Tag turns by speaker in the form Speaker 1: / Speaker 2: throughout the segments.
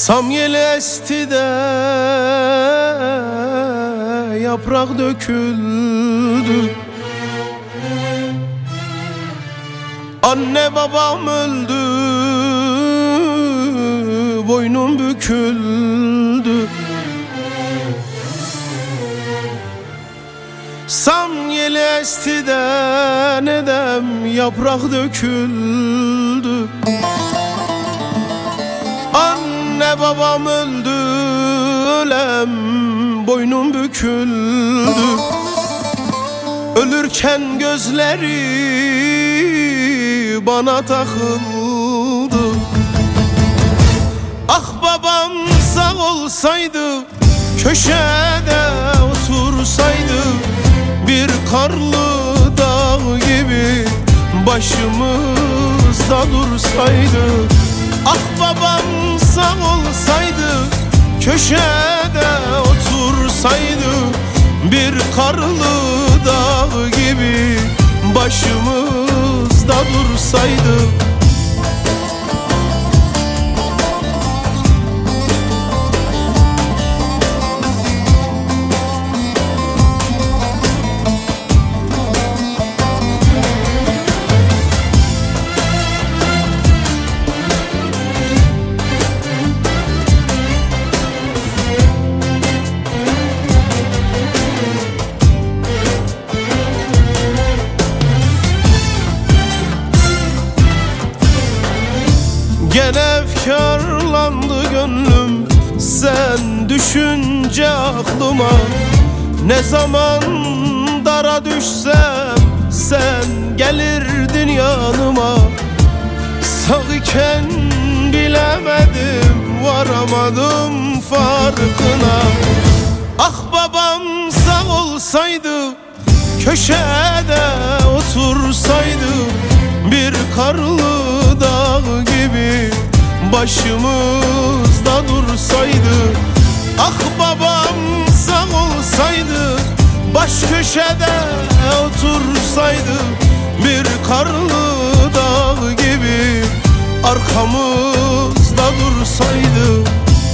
Speaker 1: Samyeli esti de yaprak döküldü. Anne babam öldü, boynum büküldü. Samyeli esti de nedem yaprak döküldü. Anne babam öldü, ölem boynum büküldü. Ölürken gözleri bana takıldı. Ah babam sağ olsaydı, köşede otursaydı, bir karlı dağ gibi başımızda dursaydı. Ah babam sağ olsaydı, köşede otursaydı, bir karlı dağ gibi başımızda dursaydı. Gene efkarlandı gönlüm sen düşünce aklıma. Ne zaman dara düşsem sen gelirdin yanıma. Sağ iken bilemedim, varamadım farkına. Ah babam sağ olsaydı, köşede otursaydı, bir karlı dağ gibi başımızda dursaydı. Ah babam sağ olsaydı, baş köşede otursaydı, bir karlı dağ gibi arkamızda dursaydı.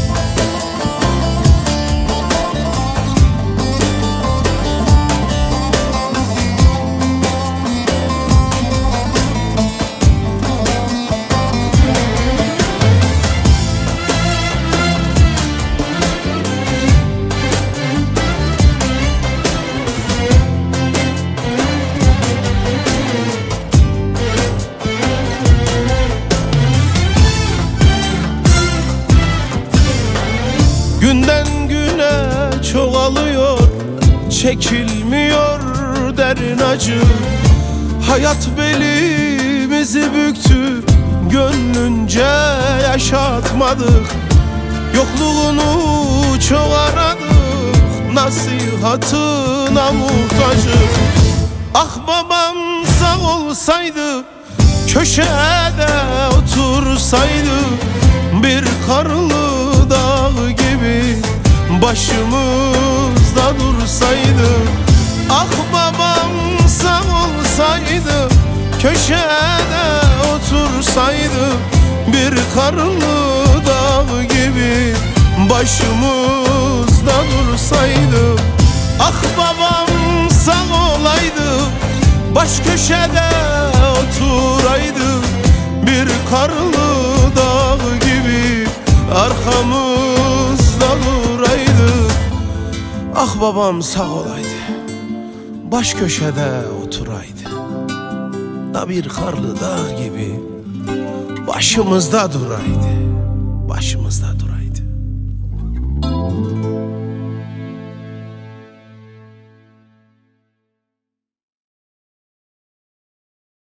Speaker 1: Günden güne çoğalıyor, çekilmiyor derin acı. Hayat belimizi büktü, gönlünce yaşatmadık. Yokluğunu çok aradık, nasihatına muhtacız. Ah babam sağ olsaydı, köşede otursaydı, bir karlı dağ gibi başımızda dursaydı. Ah babam sağ olsaydı, köşede otursaydı, bir karlı dağ gibi başımızda dursaydı. Ah babam sağ olaydı, baş köşede oturaydı, bir karlı dağ gibi arkamızda duraydı. Ah babam sağ olaydı, baş köşede oturaydı, da bir karlı dağ gibi başımızda duraydı.